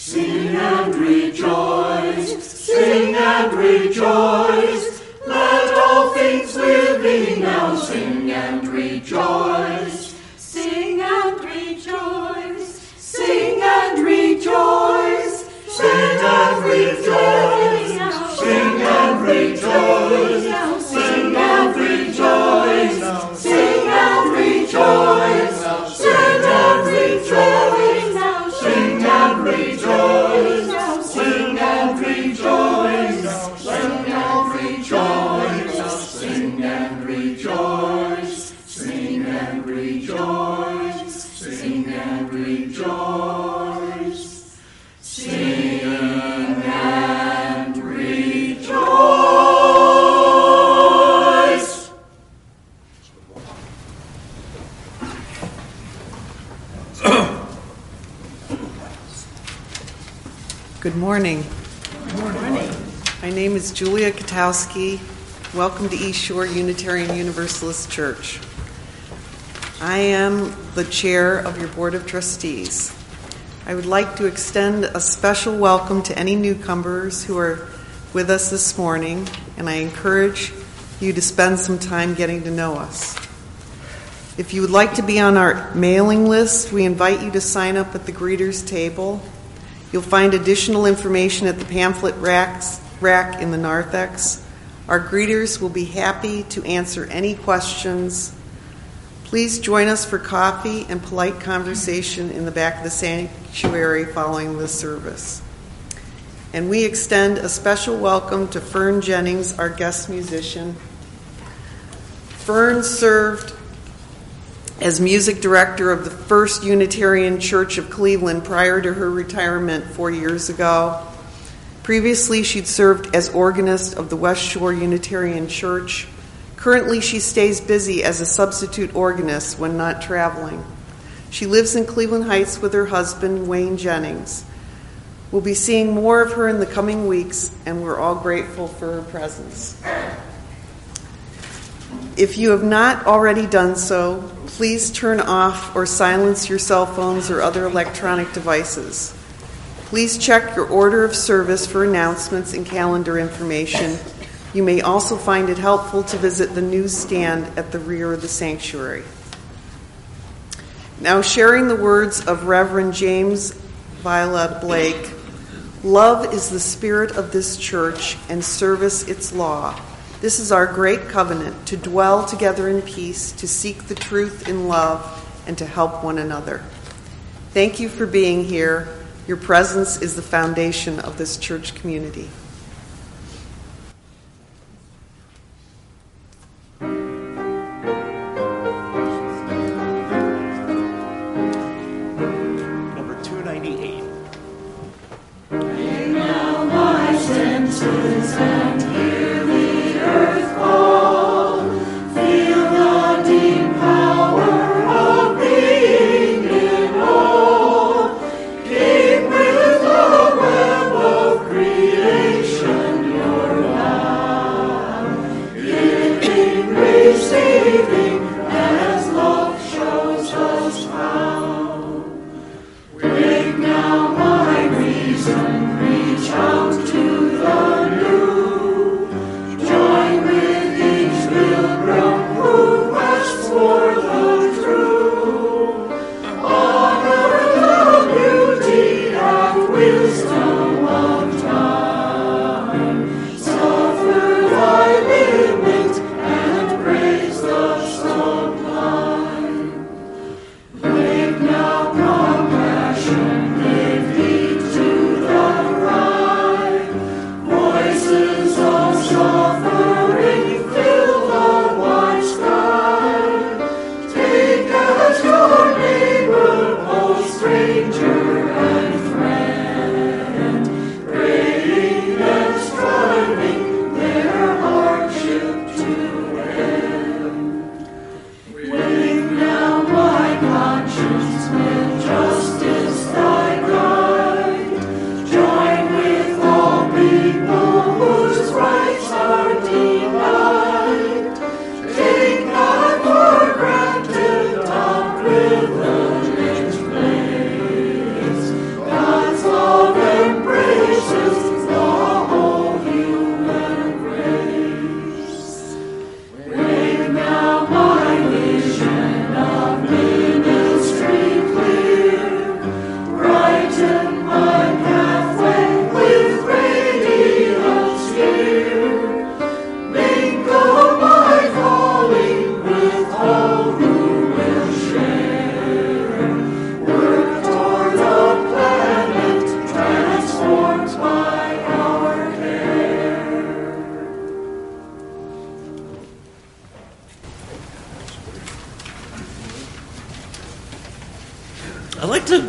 Sing and rejoice, sing and rejoice. Let all things living now sing and rejoice. Sing and rejoice, sing and rejoice. Sing and rejoice, sing and rejoice. Sing and rejoice, sing and rejoice. Sing and rejoice, sing and rejoice. Sing and rejoice, sing and rejoice. Sing and rejoice, sing and rejoice. Sing and rejoice. Sing and rejoice. Good morning. Good morning. My name is Julia Katowski. Welcome to East Shore Unitarian Universalist Church. I am the chair of your Board of Trustees. I would like to extend a special welcome to any newcomers who are with us this morning, and I encourage you to spend some time getting to know us. If you would like to be on our mailing list, we invite you to sign up at the greeters table. You'll find additional information at the pamphlet rack in the narthex. Our greeters will be happy to answer any questions. Please join us for coffee and polite conversation in the back of the sanctuary following the service. And we extend a special welcome to Fern Jennings, our guest musician. Fern served as music director of the First Unitarian Church of Cleveland prior to her retirement 4 years ago. Previously, she'd served as organist of the West Shore Unitarian Church. Currently, she stays busy as a substitute organist when not traveling. She lives in Cleveland Heights with her husband, Wayne Jennings. We'll be seeing more of her in the coming weeks, and we're all grateful for her presence. If you have not already done so, please turn off or silence your cell phones or other electronic devices. Please check your order of service for announcements and calendar information. You may also find it helpful to visit the newsstand at the rear of the sanctuary. Now, sharing the words of Reverend James Viola Blake, love is the spirit of this church and service its law. This is our great covenant, to dwell together in peace, to seek the truth in love, and to help one another. Thank you for being here. Your presence is the foundation of this church community. Number 298. Bring now my senses and hear the earth call. Feel the deep power of being in awe. Keep with the web of creation your vow. Giving, receiving, as love shows us how. Wake now my reason, reach out to the new. Join with each pilgrim who quests for the true. Honor the beauty and wisdom of time. Suffer thy limit and praise the sublime. Wake now compassion, give heed to the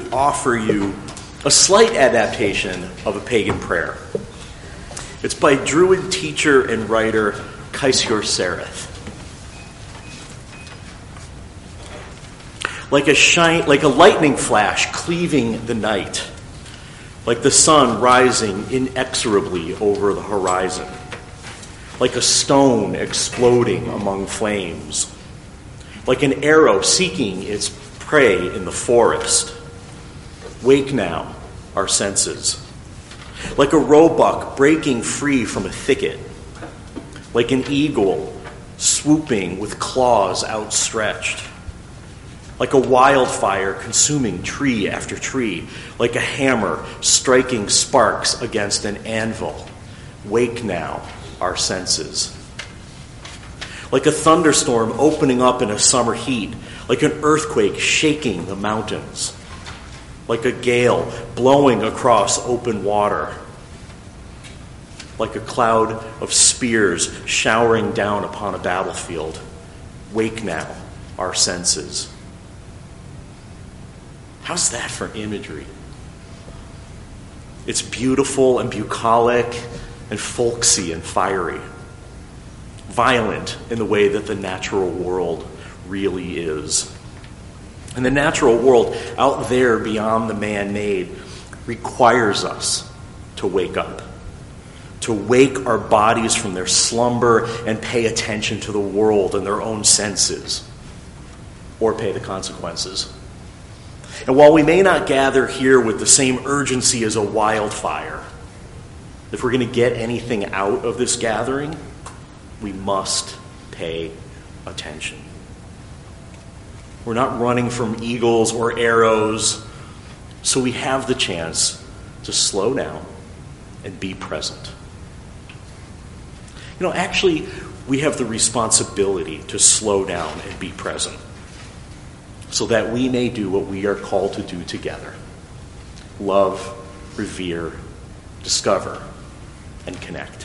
offer you a slight adaptation of a pagan prayer. It's by Druid teacher and writer Caesiur Sereth. Like a lightning flash cleaving the night, like the sun rising inexorably over the horizon, like a stone exploding among flames, like an arrow seeking its prey in the forest. Wake now, our senses. Like a roebuck breaking free from a thicket, like an eagle swooping with claws outstretched, like a wildfire consuming tree after tree, like a hammer striking sparks against an anvil. Wake now, our senses. Like a thunderstorm opening up in a summer heat, like an earthquake shaking the mountains, like a gale blowing across open water, like a cloud of spears showering down upon a battlefield. Wake now, our senses. How's that for imagery? It's beautiful and bucolic and folksy and fiery. Violent in the way that the natural world really is. And the natural world out there beyond the man-made requires us to wake up, to wake our bodies from their slumber and pay attention to the world and their own senses, or pay the consequences. And while we may not gather here with the same urgency as a wildfire, if we're going to get anything out of this gathering, we must pay attention. We're not running from eagles or arrows, so we have the chance to slow down and be present. Actually, we have the responsibility to slow down and be present so that we may do what we are called to do together: love, revere, discover, and connect.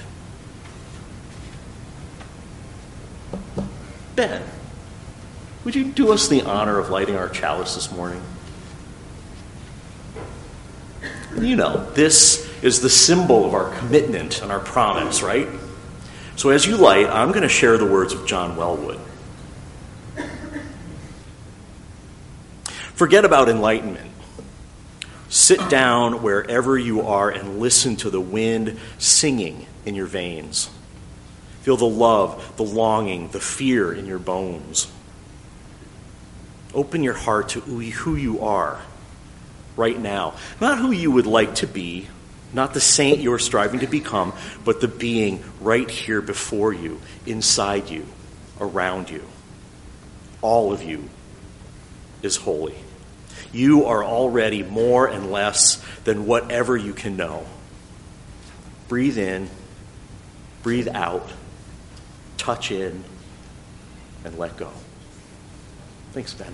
Ben, would you do us the honor of lighting our chalice this morning? This is the symbol of our commitment and our promise, right? So as you light, I'm going to share the words of John Wellwood. Forget about enlightenment. Sit down wherever you are and listen to the wind singing in your veins. Feel the love, the longing, the fear in your bones. Open your heart to who you are right now. Not who you would like to be, not the saint you're striving to become, but the being right here before you, inside you, around you. All of you is holy. You are already more and less than whatever you can know. Breathe in, breathe out, touch in, and let go. Thanks, Ben.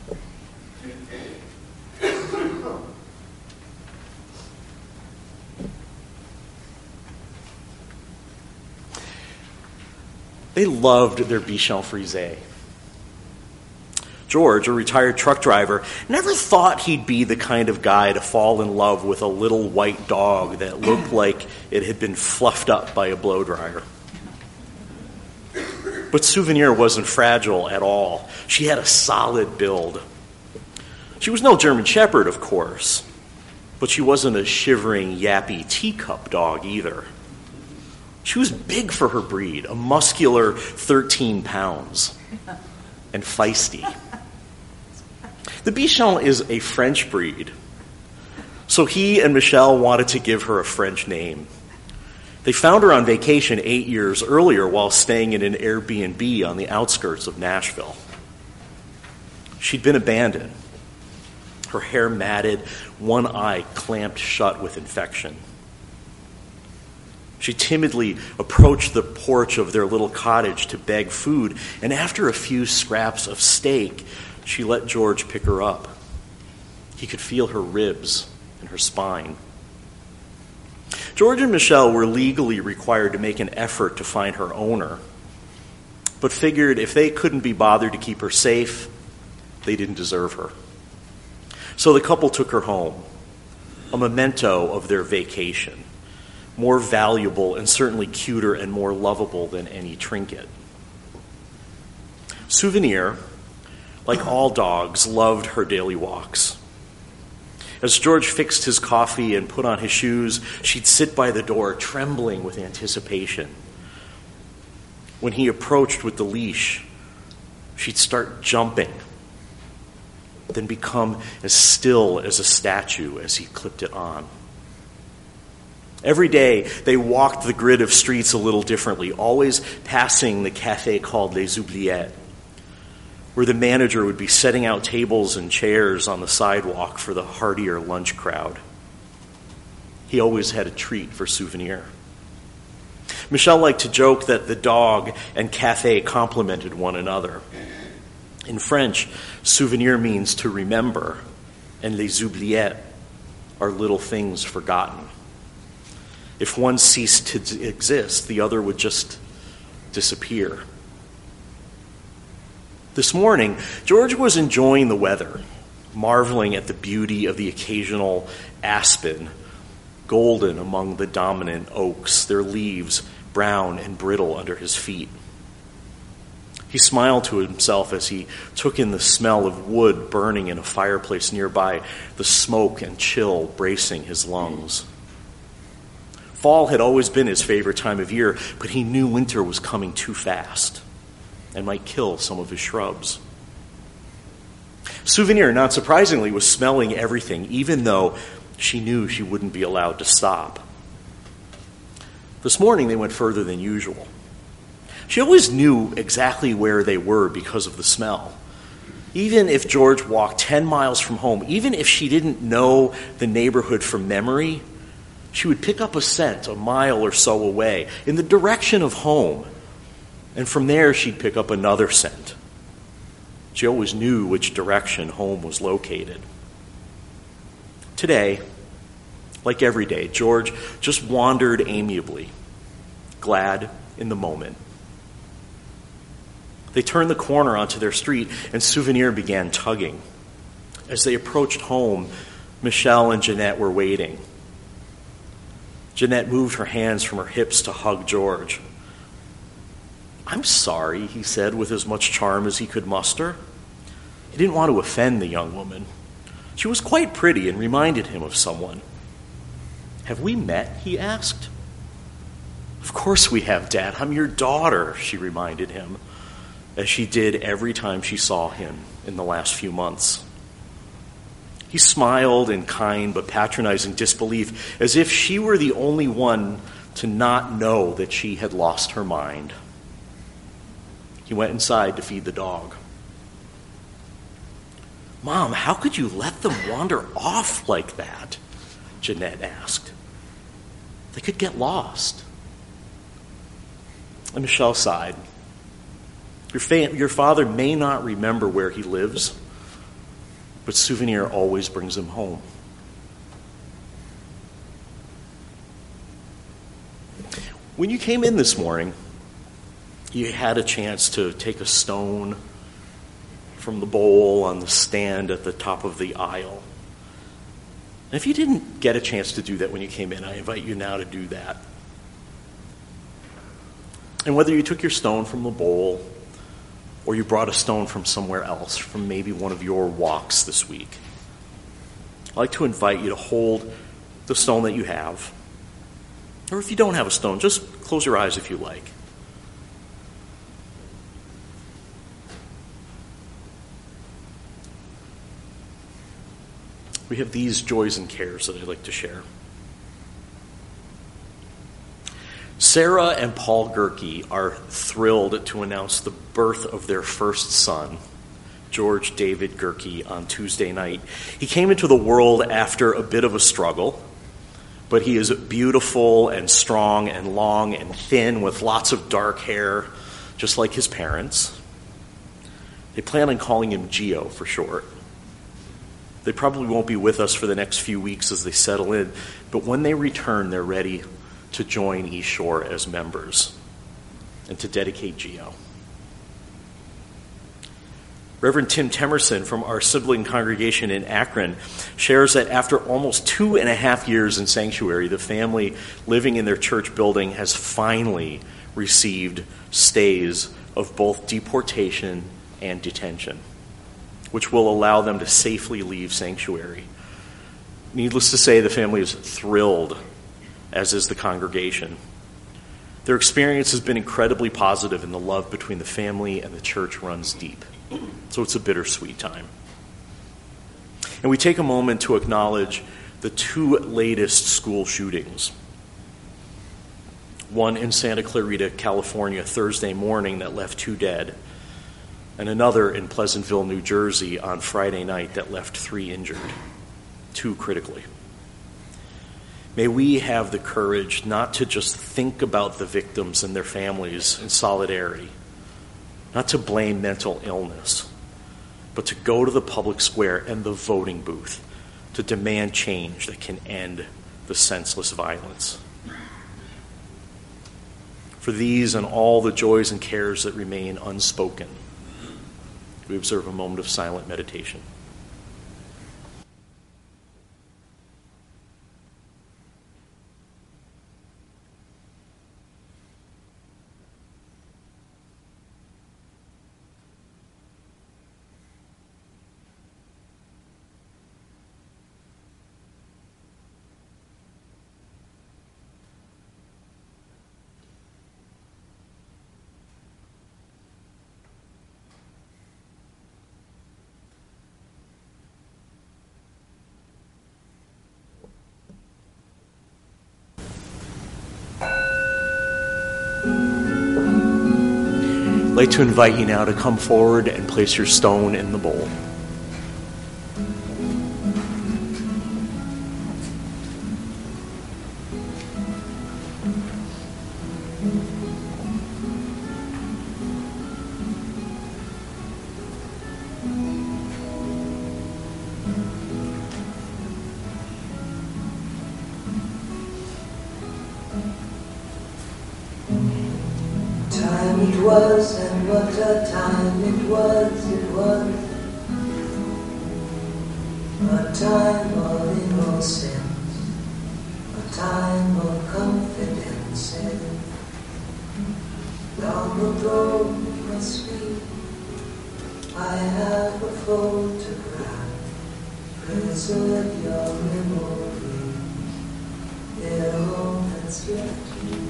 They loved their Bichon Frise. George, a retired truck driver, never thought he'd be the kind of guy to fall in love with a little white dog that looked like it had been fluffed up by a blow dryer. But Souvenir wasn't fragile at all. She had a solid build. She was no German Shepherd, of course, but she wasn't a shivering, yappy teacup dog either. She was big for her breed, a muscular 13 pounds, and feisty. The Bichon is a French breed, so he and Michelle wanted to give her a French name. They found her on vacation 8 years earlier while staying in an Airbnb on the outskirts of Nashville. She'd been abandoned, her hair matted, one eye clamped shut with infection. She timidly approached the porch of their little cottage to beg food, and after a few scraps of steak, she let George pick her up. He could feel her ribs and her spine. George and Michelle were legally required to make an effort to find her owner, but figured if they couldn't be bothered to keep her safe, they didn't deserve her. So the couple took her home, a memento of their vacation, more valuable and certainly cuter and more lovable than any trinket. Souvenir, like all dogs, loved her daily walks. As George fixed his coffee and put on his shoes, she'd sit by the door, trembling with anticipation. When he approached with the leash, she'd start jumping, then become as still as a statue as he clipped it on. Every day, they walked the grid of streets a little differently, always passing the cafe called Les Oubliettes, where the manager would be setting out tables and chairs on the sidewalk for the heartier lunch crowd. He always had a treat for Souvenir. Michelle liked to joke that the dog and cafe complemented one another. In French, souvenir means to remember, and les oubliettes are little things forgotten. If one ceased to exist, the other would just disappear. This morning, George was enjoying the weather, marveling at the beauty of the occasional aspen, golden among the dominant oaks, their leaves brown and brittle under his feet. He smiled to himself as he took in the smell of wood burning in a fireplace nearby, the smoke and chill bracing his lungs. Fall had always been his favorite time of year, but he knew winter was coming too fast and might kill some of his shrubs. Souvenir, not surprisingly, was smelling everything, even though she knew she wouldn't be allowed to stop. This morning, they went further than usual. She always knew exactly where they were because of the smell. Even if George walked 10 miles from home, even if she didn't know the neighborhood from memory, she would pick up a scent a mile or so away in the direction of home. And from there, she'd pick up another scent. She always knew which direction home was located. Today, like every day, George just wandered amiably, glad in the moment. They turned the corner onto their street, and Souvenir began tugging. As they approached home, Michelle and Jeanette were waiting. Jeanette moved her hands from her hips to hug George. "I'm sorry," he said with as much charm as he could muster. He didn't want to offend the young woman. She was quite pretty and reminded him of someone. "Have we met?" he asked. "Of course we have, Dad. I'm your daughter," she reminded him, as she did every time she saw him in the last few months. He smiled in kind but patronizing disbelief, as if she were the only one to not know that she had lost her mind. He went inside to feed the dog. "Mom, how could you let them wander off like that?" Jeanette asked. "They could get lost." And Michelle sighed. Your father may not remember where he lives, but Souvenir always brings him home. When you came in this morning, you had a chance to take a stone from the bowl on the stand at the top of the aisle. And if you didn't get a chance to do that when you came in, I invite you now to do that. And whether you took your stone from the bowl or you brought a stone from somewhere else, from maybe one of your walks this week, I'd like to invite you to hold the stone that you have. Or if you don't have a stone, just close your eyes if you like. We have these joys and cares that I'd like to share. Sarah and Paul Gerke are thrilled to announce the birth of their first son, George David Gerke, on Tuesday night. He came into the world after a bit of a struggle, but he is beautiful and strong and long and thin with lots of dark hair, just like his parents. They plan on calling him Gio for short. They probably won't be with us for the next few weeks as they settle in, but when they return, they're ready to join East Shore as members and to dedicate Gio. Reverend Tim Temerson from our sibling congregation in Akron shares that after almost 2.5 years in sanctuary, the family living in their church building has finally received stays of both deportation and detention, which will allow them to safely leave sanctuary. Needless to say, the family is thrilled, as is the congregation. Their experience has been incredibly positive, and the love between the family and the church runs deep. So it's a bittersweet time. And we take a moment to acknowledge the 2 latest school shootings. One in Santa Clarita, California, Thursday morning that left 2 dead, and another in Pleasantville, New Jersey on Friday night that left 3 injured, 2 critically. May we have the courage not to just think about the victims and their families in solidarity, not to blame mental illness, but to go to the public square and the voting booth to demand change that can end the senseless violence. For these and all the joys and cares that remain unspoken, we observe a moment of silent meditation. I'd like to invite you now to come forward and place your stone in the bowl. It was, and what a time it was, a time of innocence, a time of confidence, long ago must be, I have a photograph, preserve your memory, they're all that's left you.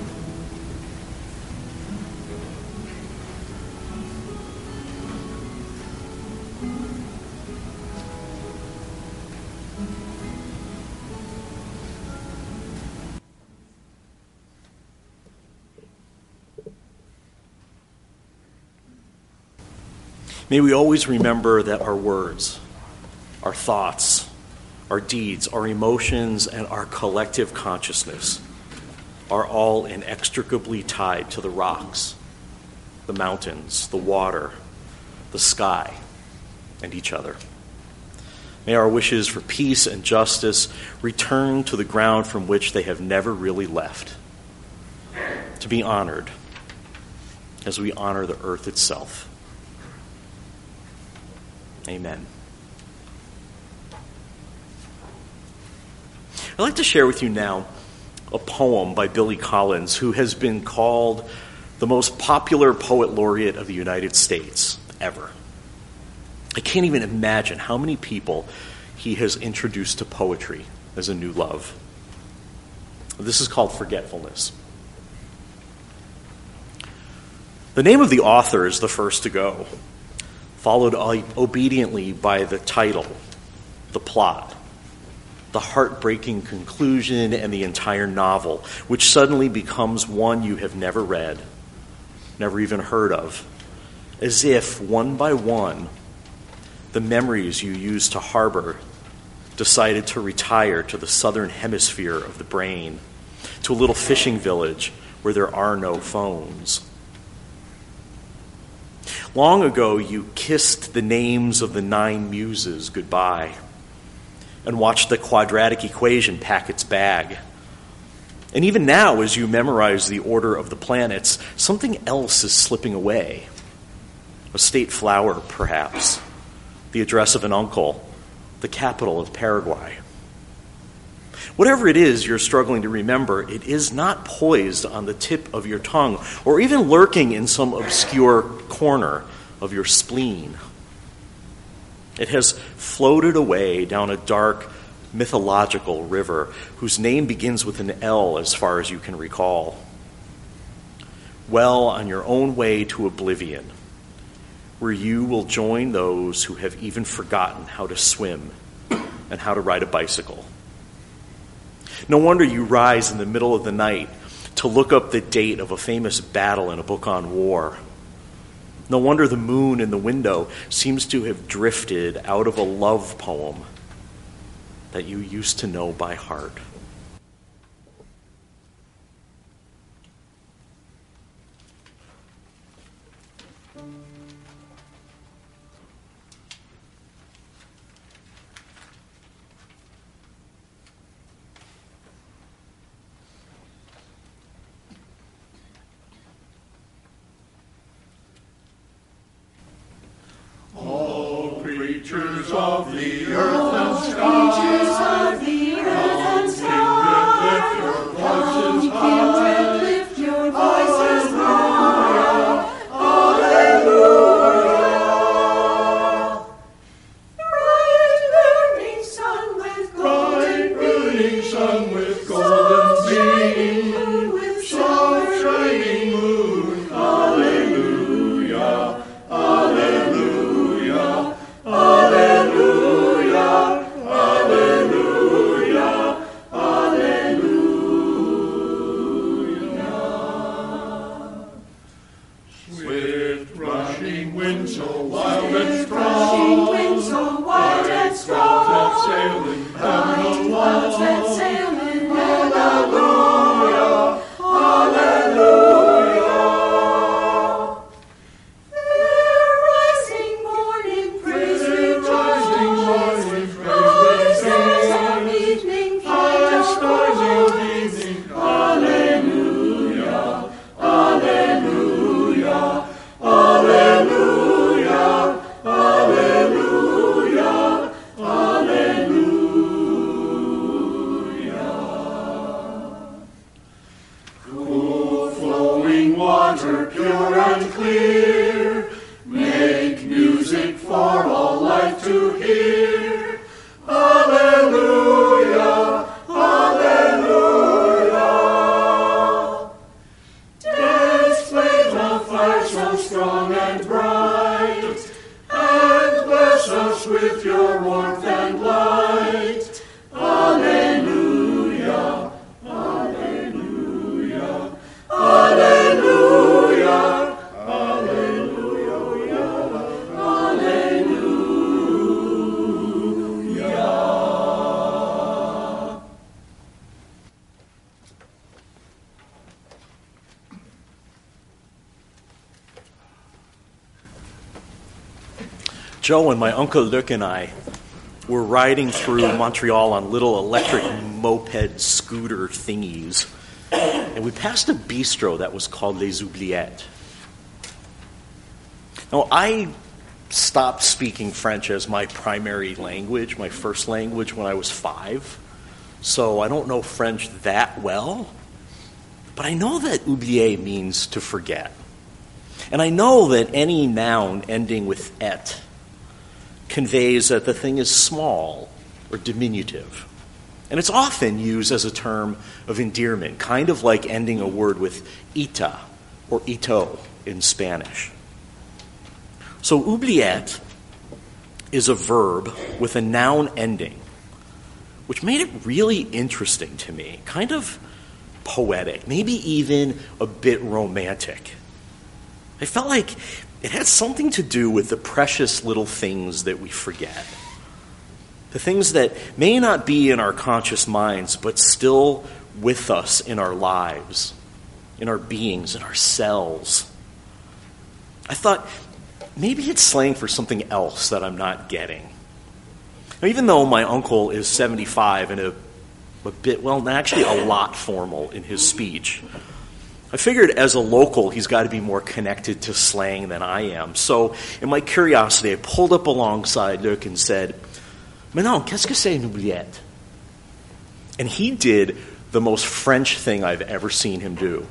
May we always remember that our words, our thoughts, our deeds, our emotions, and our collective consciousness are all inextricably tied to the rocks, the mountains, the water, the sky, and each other. May our wishes for peace and justice return to the ground from which they have never really left, to be honored as we honor the earth itself. Amen. I'd like to share with you now a poem by Billy Collins, who has been called the most popular poet laureate of the United States ever. I can't even imagine how many people he has introduced to poetry as a new love. This is called Forgetfulness. The name of the author is the first to go, followed obediently by the title, the plot, the heartbreaking conclusion, and the entire novel, which suddenly becomes one you have never read, never even heard of, as if, one by one, the memories you used to harbor decided to retire to the southern hemisphere of the brain, to a little fishing village where there are no phones. Long ago, you kissed the names of the 9 muses goodbye and watched the quadratic equation pack its bag. And even now, as you memorize the order of the planets, something else is slipping away. a state flower, perhaps, the address of an uncle, the capital of Paraguay. Whatever it is you're struggling to remember, it is not poised on the tip of your tongue or even lurking in some obscure corner of your spleen. It has floated away down a dark, mythological river whose name begins with an L as far as you can recall. Well on your own way to oblivion, where you will join those who have even forgotten how to swim and how to ride a bicycle. No wonder you rise in the middle of the night to look up the date of a famous battle in a book on war. No wonder the moon in the window seems to have drifted out of a love poem that you used to know by heart. Creatures of the earth and sky, lift your voices high. Hallelujah. Bright burning sun with golden beam, with soft shining moon. Hallelujah. Hallelujah. Hallelujah, hallelujah, hallelujah. Swift rushing wind so wild and strong, clouds that sail in heaven along. Hallelujah, hallelujah. Water pure and clear, make music for all life to hear. Hallelujah, hallelujah. Dance flames of fire so strong and bright, and bless us with your warmth and light. Hallelujah, hallelujah, hallelujah, hallelujah, hallelujah. Joe and my Uncle Luc and I were riding through Montreal on little electric moped scooter thingies, and we passed a bistro that was called Les Oubliettes. Now, I stopped speaking French as my primary language, my first language, when I was 5, so I don't know French that well, but I know that oublier means to forget. And I know that any noun ending with et conveys that the thing is small or diminutive. And it's often used as a term of endearment, kind of like ending a word with ita or ito in Spanish. So oubliette is a verb with a noun ending, which made it really interesting to me, kind of poetic, maybe even a bit romantic. I felt like it had something to do with the precious little things that we forget. The things that may not be in our conscious minds, but still with us in our lives, in our beings, in our cells. I thought, maybe it's slang for something else that I'm not getting. Now, even though my uncle is 75 and a bit, well, actually a lot formal in his speech, I figured as a local, he's got to be more connected to slang than I am. So, in my curiosity, I pulled up alongside Luc and said, "Mais non, qu'est-ce que c'est une oubliette?" And he did the most French thing I've ever seen him do.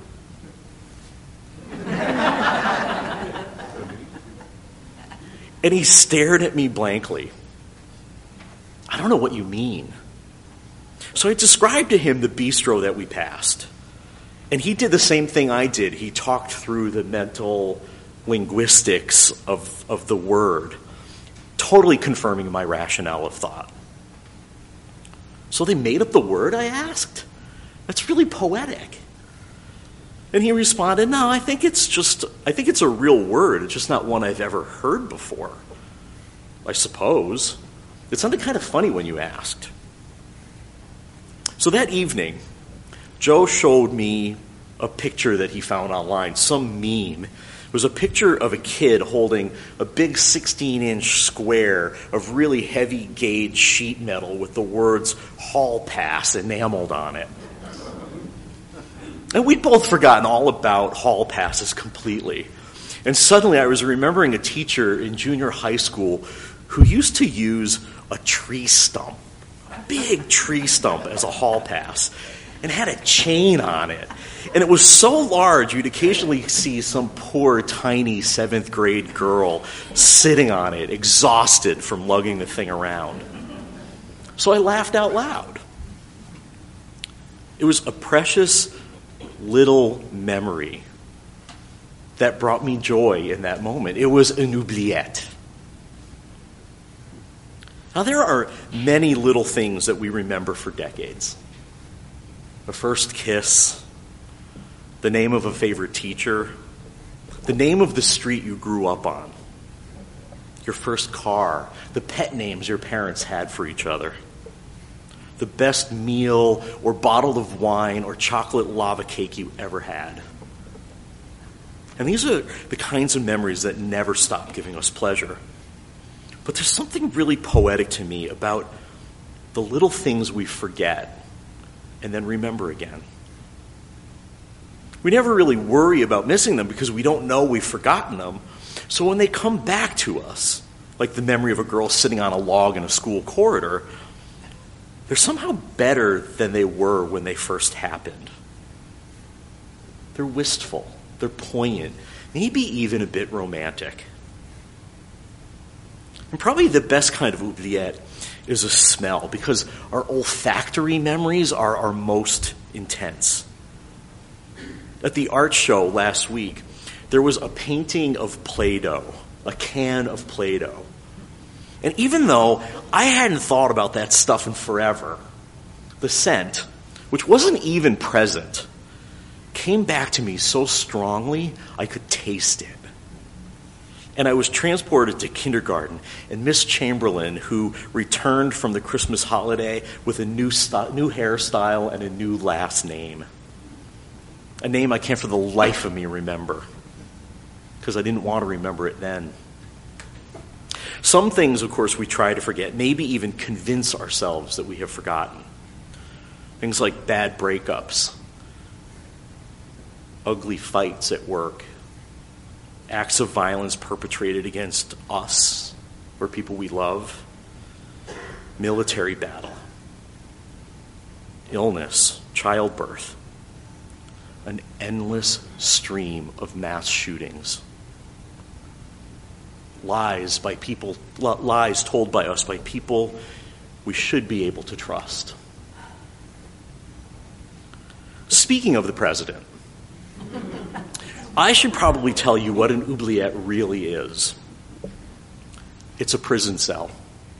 And he stared at me blankly. "I don't know what you mean." So I described to him the bistro that we passed. And he did the same thing I did. He talked through the mental linguistics of the word, totally confirming my rationale of thought. "So they made up the word?" I asked. "That's really poetic." And he responded, "No, I think it's a real word. It's just not one I've ever heard before. I suppose. It sounded kind of funny when you asked." So that evening, Joe showed me a picture that he found online, some meme. It was a picture of a kid holding a big 16-inch square of really heavy gauge sheet metal with the words "Hall Pass" enameled on it. And we'd both forgotten all about hall passes completely. And suddenly I was remembering a teacher in junior high school who used to use a tree stump, a big tree stump as a hall pass, and had a chain on it. And it was so large you'd occasionally see some poor, tiny 7th grade girl sitting on it, exhausted from lugging the thing around. So I laughed out loud. It was a precious little memory that brought me joy in that moment. It was an oubliette. Now, there are many little things that we remember for decades. The first kiss, the name of a favorite teacher, the name of the street you grew up on, your first car, the pet names your parents had for each other, the best meal or bottle of wine or chocolate lava cake you ever had. And these are the kinds of memories that never stop giving us pleasure. But there's something really poetic to me about the little things we forget and then remember again. We never really worry about missing them because we don't know we've forgotten them. So when they come back to us, like the memory of a girl sitting on a log in a school corridor, they're somehow better than they were when they first happened. They're wistful, they're poignant, maybe even a bit romantic. And probably the best kind of oubliette is a smell, because our olfactory memories are our most intense. At the art show last week, there was a painting of Play-Doh, a can of Play-Doh. And even though I hadn't thought about that stuff in forever, the scent, which wasn't even present, came back to me so strongly I could taste it. And I was transported to kindergarten, and Miss Chamberlain, who returned from the Christmas holiday with a new hairstyle and a new last name. A name I can't for the life of me remember, because I didn't want to remember it then. Some things, of course, we try to forget, maybe even convince ourselves that we have forgotten. Things like bad breakups, ugly fights at work, acts of violence perpetrated against us or people we love, military battle, illness, childbirth, an endless stream of mass shootings, lies told by us by people we should be able to trust. Speaking of the president, I should probably tell you what an oubliette really is. It's a prison cell.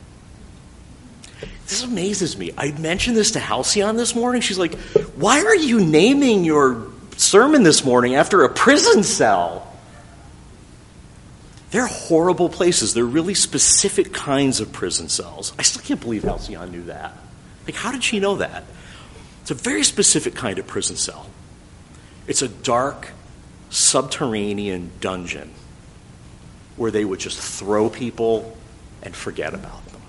This amazes me. I mentioned this to Halcyon this morning. She's like, "Why are you naming your sermon this morning after a prison cell?" They're horrible places. They're really specific kinds of prison cells. I still can't believe Halcyon knew that. Like, how did she know that? It's a very specific kind of prison cell. It's a dark, subterranean dungeon where they would just throw people and forget about them.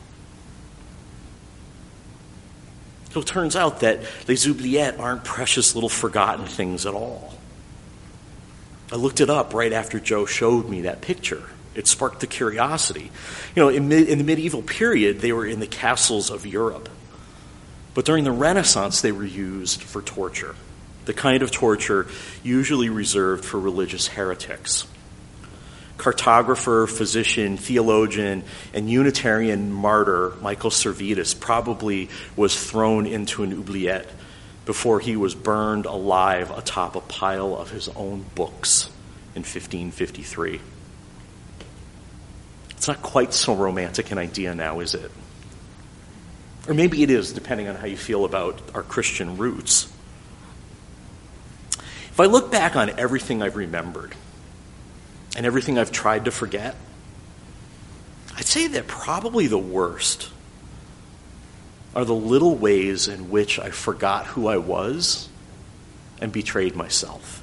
So it turns out that les oubliettes aren't precious little forgotten things at all. I looked it up right after Joe showed me that picture. It sparked the curiosity. In the medieval period, they were in the castles of Europe. But during the Renaissance, they were used for torture, the kind of torture usually reserved for religious heretics. Cartographer, physician, theologian, and Unitarian martyr Michael Servetus probably was thrown into an oubliette before he was burned alive atop a pile of his own books in 1553. It's not quite so romantic an idea now, is it? Or maybe it is, depending on how you feel about our Christian roots. If I look back on everything I've remembered and everything I've tried to forget, I'd say that probably the worst are the little ways in which I forgot who I was and betrayed myself.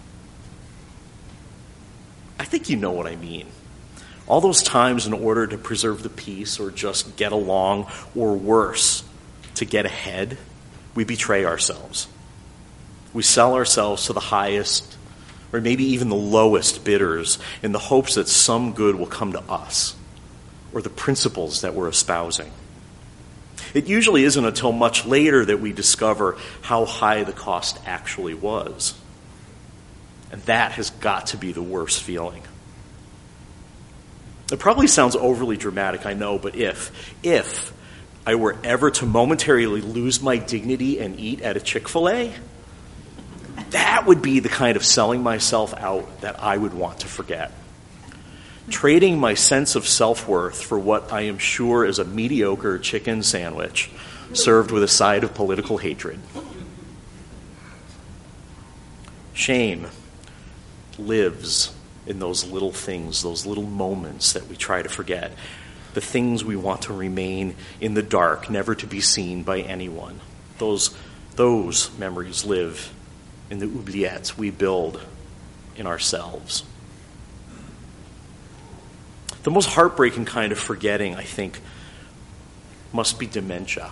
I think you know what I mean. All those times in order to preserve the peace or just get along, or worse, to get ahead, we betray ourselves. We sell ourselves to the highest or maybe even the lowest bidders in the hopes that some good will come to us or the principles that we're espousing. It usually isn't until much later that we discover how high the cost actually was. And that has got to be the worst feeling. It probably sounds overly dramatic, I know, but if I were ever to momentarily lose my dignity and eat at a Chick-fil-A, that would be the kind of selling myself out that I would want to forget. Trading my sense of self-worth for what I am sure is a mediocre chicken sandwich served with a side of political hatred. Shame lives in those little things, those little moments that we try to forget, the things we want to remain in the dark, never to be seen by anyone. Those memories live in the oubliettes we build in ourselves. The most heartbreaking kind of forgetting, I think, must be dementia.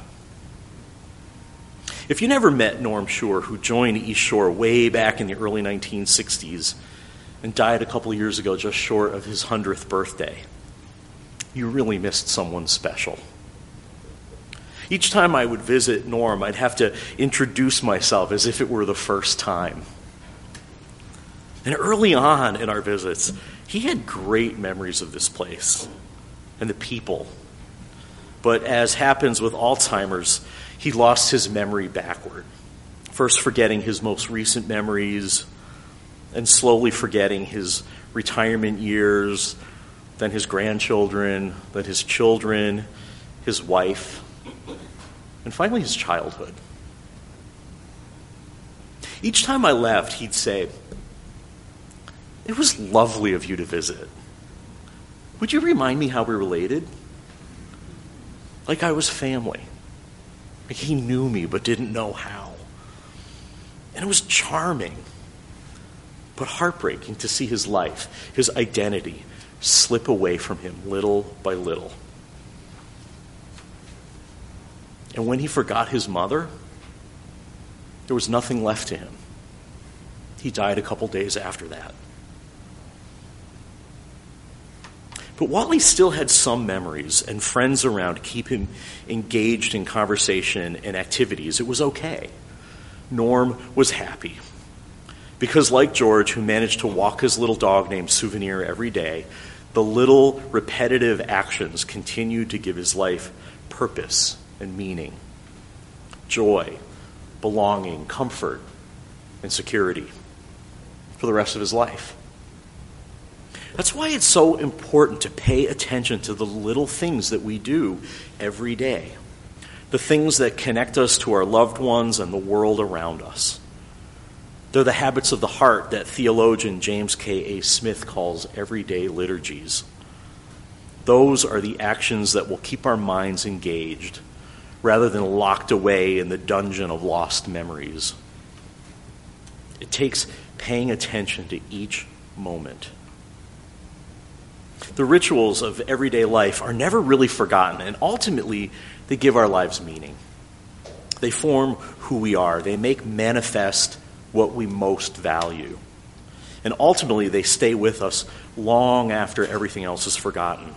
If you never met Norm Shore, who joined East Shore way back in the early 1960s and died a couple of years ago just short of his 100th birthday, you really missed someone special. Each time I would visit Norm, I'd have to introduce myself as if it were the first time. And early on in our visits, he had great memories of this place and the people. But as happens with Alzheimer's, he lost his memory backward, first forgetting his most recent memories and slowly forgetting his retirement years, then his grandchildren, then his children, his wife, and finally his childhood. Each time I left, he'd say, "It was lovely of you to visit. Would you remind me how we related? Like I was family. Like he knew me but didn't know how." And it was charming, but heartbreaking to see his life, his identity, slip away from him little by little. And when he forgot his mother, there was nothing left to him. He died a couple days after that. But while he still had some memories and friends around to keep him engaged in conversation and activities, it was okay. Norm was happy. Because like George, who managed to walk his little dog named Souvenir every day, the little repetitive actions continued to give his life purpose and meaning, joy, belonging, comfort, and security for the rest of his life. That's why it's so important to pay attention to the little things that we do every day, the things that connect us to our loved ones and the world around us. They're the habits of the heart that theologian James K.A. Smith calls everyday liturgies. Those are the actions that will keep our minds engaged rather than locked away in the dungeon of lost memories. It takes paying attention to each moment. The rituals of everyday life are never really forgotten, and ultimately, they give our lives meaning. They form who we are. They make manifest what we most value. And ultimately, they stay with us long after everything else is forgotten.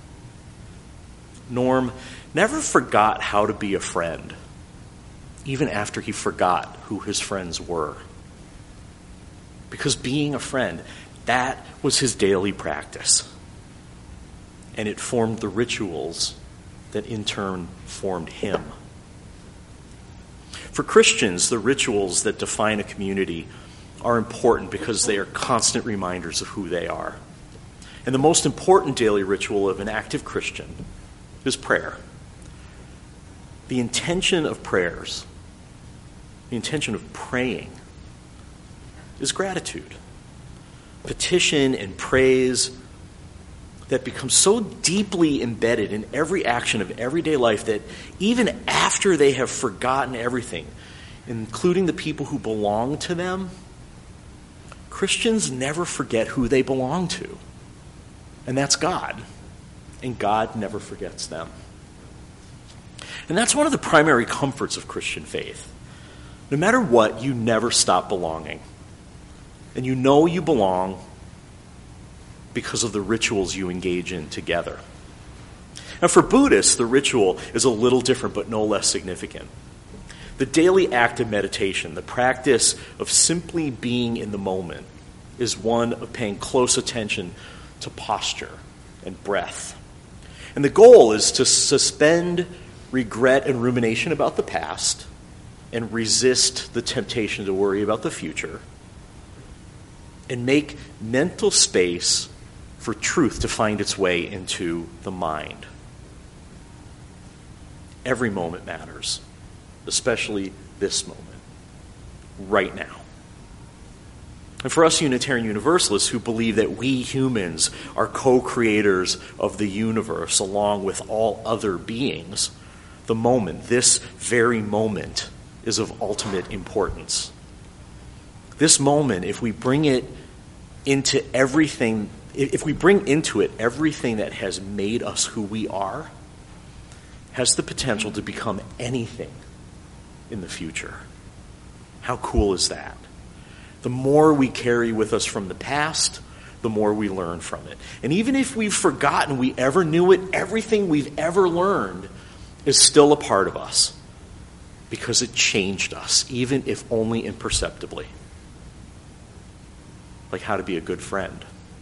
Norm never forgot how to be a friend, even after he forgot who his friends were. Because being a friend, that was his daily practice. And it formed the rituals that in turn formed him. For Christians, the rituals that define a community are important because they are constant reminders of who they are. And the most important daily ritual of an active Christian is prayer. The intention of prayers, the intention of praying, is gratitude. Petition and praise that become so deeply embedded in every action of everyday life that even after they have forgotten everything, including the people who belong to them, Christians never forget who they belong to. And that's God. And God never forgets them. And that's one of the primary comforts of Christian faith. No matter what, you never stop belonging. And you know you belong because of the rituals you engage in together. Now, for Buddhists, the ritual is a little different, but no less significant. The daily act of meditation, the practice of simply being in the moment, is one of paying close attention to posture and breath. And the goal is to suspend regret and rumination about the past and resist the temptation to worry about the future and make mental space for truth to find its way into the mind. Every moment matters, especially this moment, right now. And for us Unitarian Universalists who believe that we humans are co-creators of the universe along with all other beings, the moment, this very moment, is of ultimate importance. This moment, if we bring it into everything, if we bring into it everything that has made us who we are, has the potential to become anything in the future. How cool is that? The more we carry with us from the past, the more we learn from it. And even if we've forgotten we ever knew it, everything we've ever learned is still a part of us because it changed us, even if only imperceptibly. Like how to be a good friend.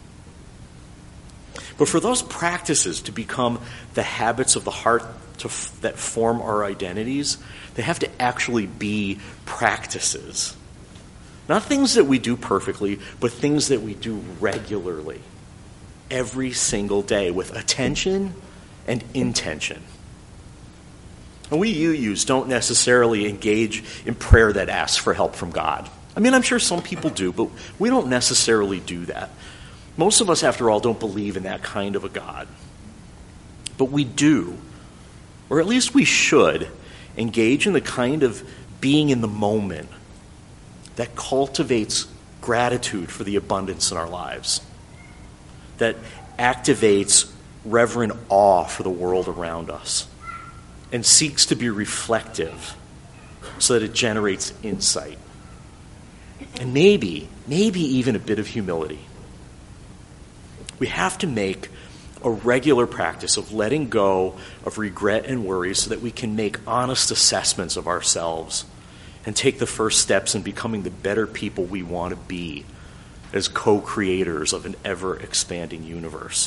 But for those practices to become the habits of the heart that form our identities, they have to actually be practices. Not things that we do perfectly, but things that we do regularly, every single day, with attention and intention. And we UUs don't necessarily engage in prayer that asks for help from God. I mean, I'm sure some people do, but we don't necessarily do that. Most of us, after all, don't believe in that kind of a God. But we do, or at least we should, engage in the kind of being in the moment that cultivates gratitude for the abundance in our lives, that activates reverent awe for the world around us, and seeks to be reflective so that it generates insight. And maybe even a bit of humility. We have to make a regular practice of letting go of regret and worry so that we can make honest assessments of ourselves and take the first steps in becoming the better people we want to be as co-creators of an ever-expanding universe.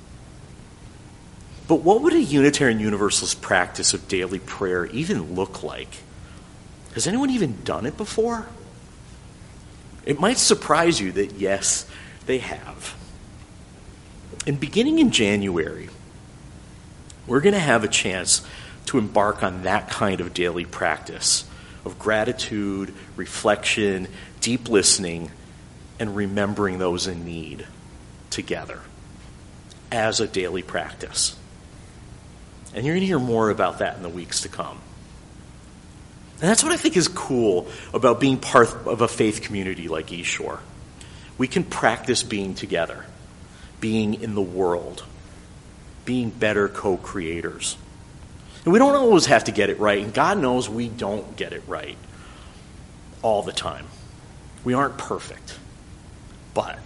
But what would a Unitarian Universalist practice of daily prayer even look like? Has anyone even done it before? It might surprise you that yes, they have. And beginning in January, we're going to have a chance to embark on that kind of daily practice of gratitude, reflection, deep listening, and remembering those in need together as a daily practice. And you're going to hear more about that in the weeks to come. And that's what I think is cool about being part of a faith community like East Shore. We can practice being together, being in the world, being better co-creators. And we don't always have to get it right, and God knows we don't get it right all the time. We aren't perfect. but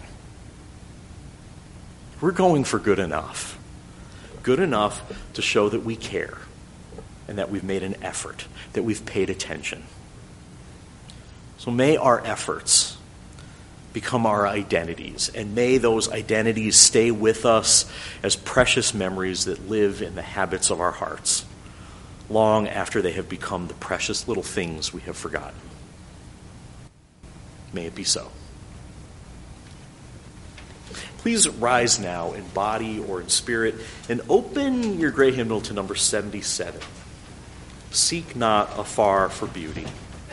we're going for good enough. Good enough to show that we care and that we've made an effort, that we've paid attention. So may our efforts become our identities, and may those identities stay with us as precious memories that live in the habits of our hearts, long after they have become the precious little things we have forgotten. May it be so. Please rise now in body or in spirit and open your gray hymnal to number 77. Seek not afar for beauty.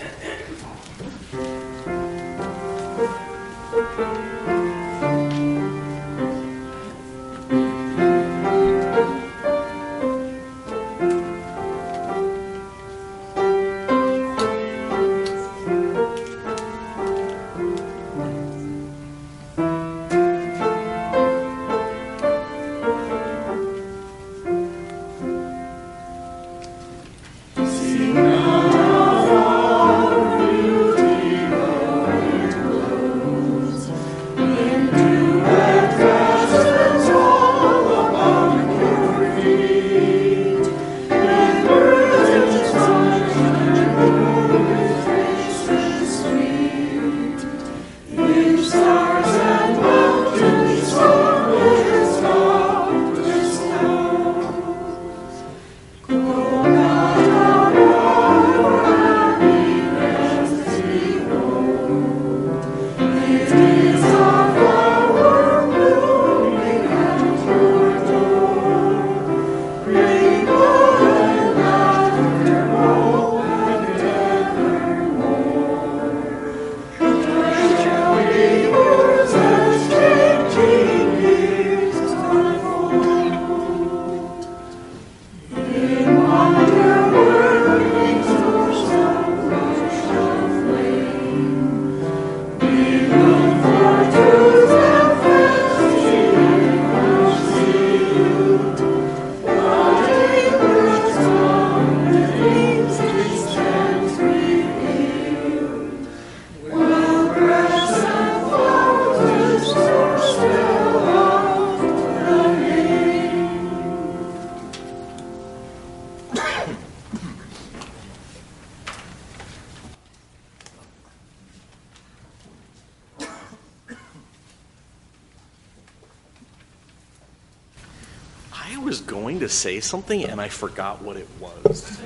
I was going to say something and I forgot what it was.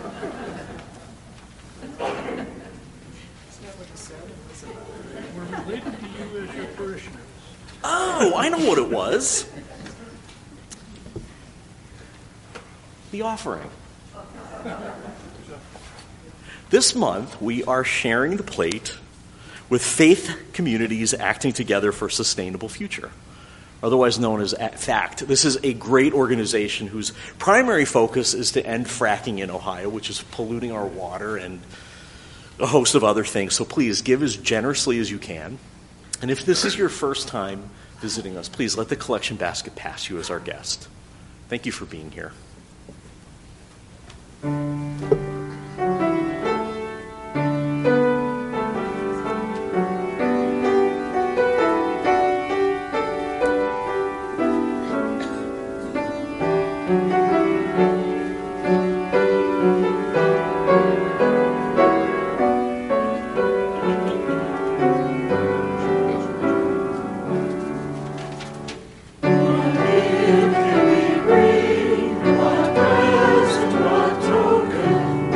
We're related to you as your parishioners. Oh, I know what it was. The offering. This month, we are sharing the plate with Faith Communities Acting Together for a Sustainable Future, otherwise known as FACT. This is a great organization whose primary focus is to end fracking in Ohio, which is polluting our water and a host of other things. So please give as generously as you can. And if this is your first time visiting us, please let the collection basket pass you as our guest. Thank you for being here. What present, what token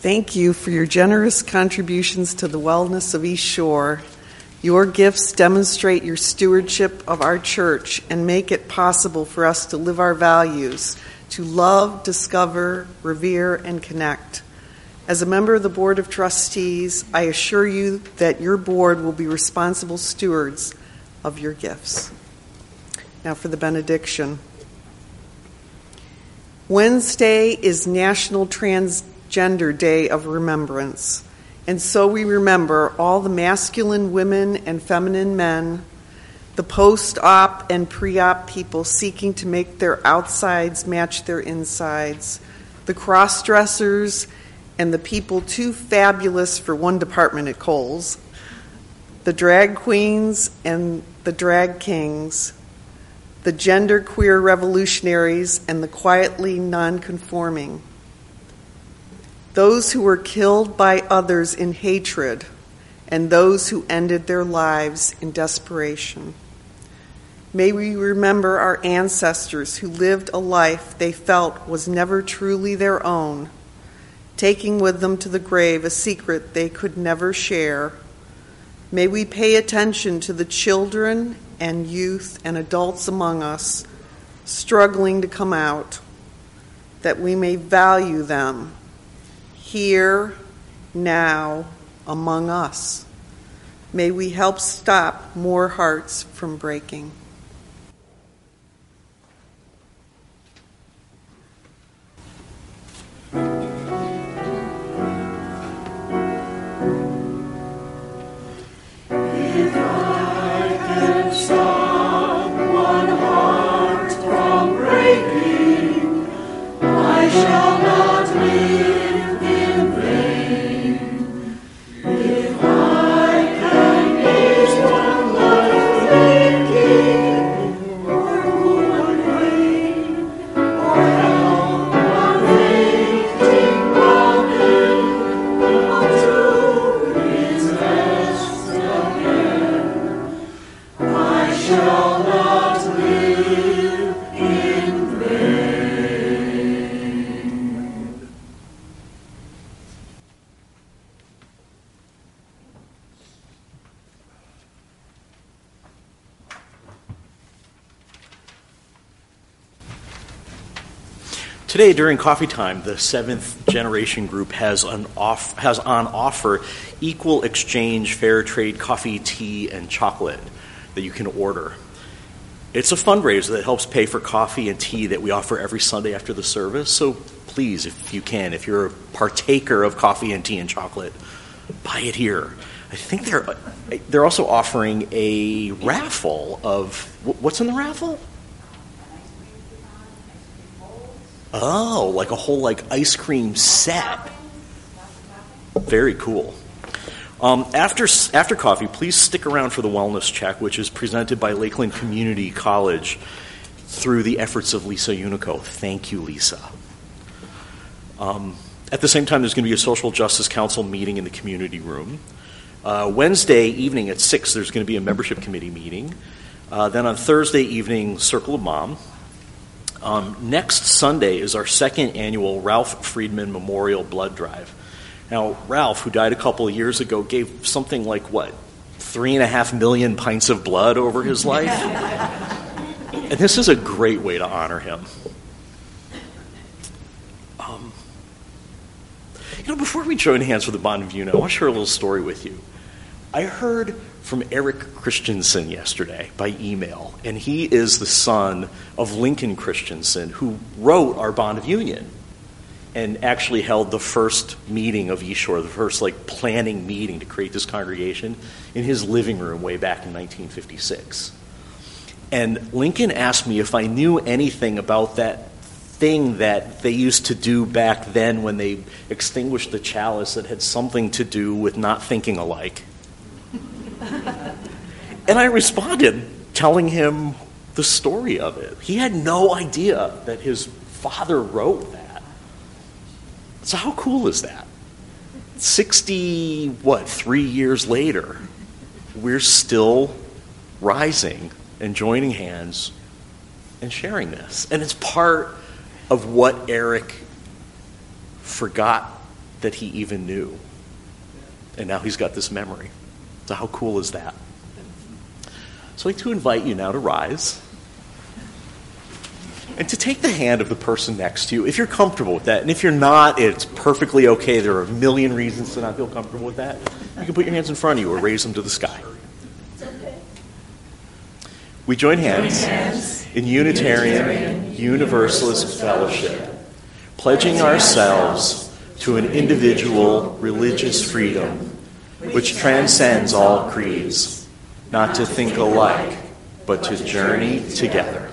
Thank you for your generous contributions to the wellness of East Shore. Your gifts demonstrate your stewardship of our church and make it possible for us to live our values, to love, discover, revere, and connect. As a member of the Board of Trustees, I assure you that your board will be responsible stewards of your gifts. Now for the benediction. Wednesday is National Transgender Day of Remembrance, and so we remember all the masculine women and feminine men, the post-op and pre-op people seeking to make their outsides match their insides, the cross-dressers and the people too fabulous for one department at Kohl's, the drag queens and the drag kings, the genderqueer revolutionaries and the quietly nonconforming, those who were killed by others in hatred, and those who ended their lives in desperation. May we remember our ancestors who lived a life they felt was never truly their own, taking with them to the grave a secret they could never share. May we pay attention to the children and youth and adults among us struggling to come out, that we may value them here, now, among us. May we help stop more hearts from breaking. Today, during coffee time, the Seventh Generation Group has on offer equal exchange fair trade coffee, tea, and chocolate that you can order. It's a fundraiser that helps pay for coffee and tea that we offer every Sunday after the service. So please, if you can, if you're a partaker of coffee and tea and chocolate, buy it here. I think they're also offering a raffle of what's in the raffle? Oh, like a whole ice cream set. Very cool. After coffee, please stick around for the wellness check, which is presented by Lakeland Community College through the efforts of Lisa Unico. Thank you, Lisa. At the same time, there's going to be a Social Justice Council meeting in the community room. Wednesday evening at 6, there's going to be a membership committee meeting. Then on Thursday evening, Circle of Mom. Next Sunday is our second annual Ralph Friedman Memorial Blood Drive. Now, Ralph, who died a couple of years ago, gave something like, 3.5 million pints of blood over his life? And this is a great way to honor him. Before we join hands for the Bond of Union, I want to share a little story with you. I heard from Eric Christensen yesterday by email, and he is the son of Lincoln Christensen, who wrote our Bond of Union and actually held the first meeting of East Shore, the first planning meeting to create this congregation in his living room way back in 1956. And Lincoln asked me if I knew anything about that thing that they used to do back then when they extinguished the chalice that had something to do with not thinking alike. And I responded, telling him the story of it. He had no idea that his father wrote that. So how cool is that? 3 years later, we're still rising and joining hands and sharing this. And it's part of what Eric forgot that he even knew. And now he's got this memory. So how cool is that? So I'd like to invite you now to rise and to take the hand of the person next to you, if you're comfortable with that. And if you're not, it's perfectly okay. There are a million reasons to not feel comfortable with that. You can put your hands in front of you or raise them to the sky. We join hands in Unitarian Universalist Fellowship, pledging ourselves to an individual religious freedom which transcends all creeds, not to think alike, but to journey together.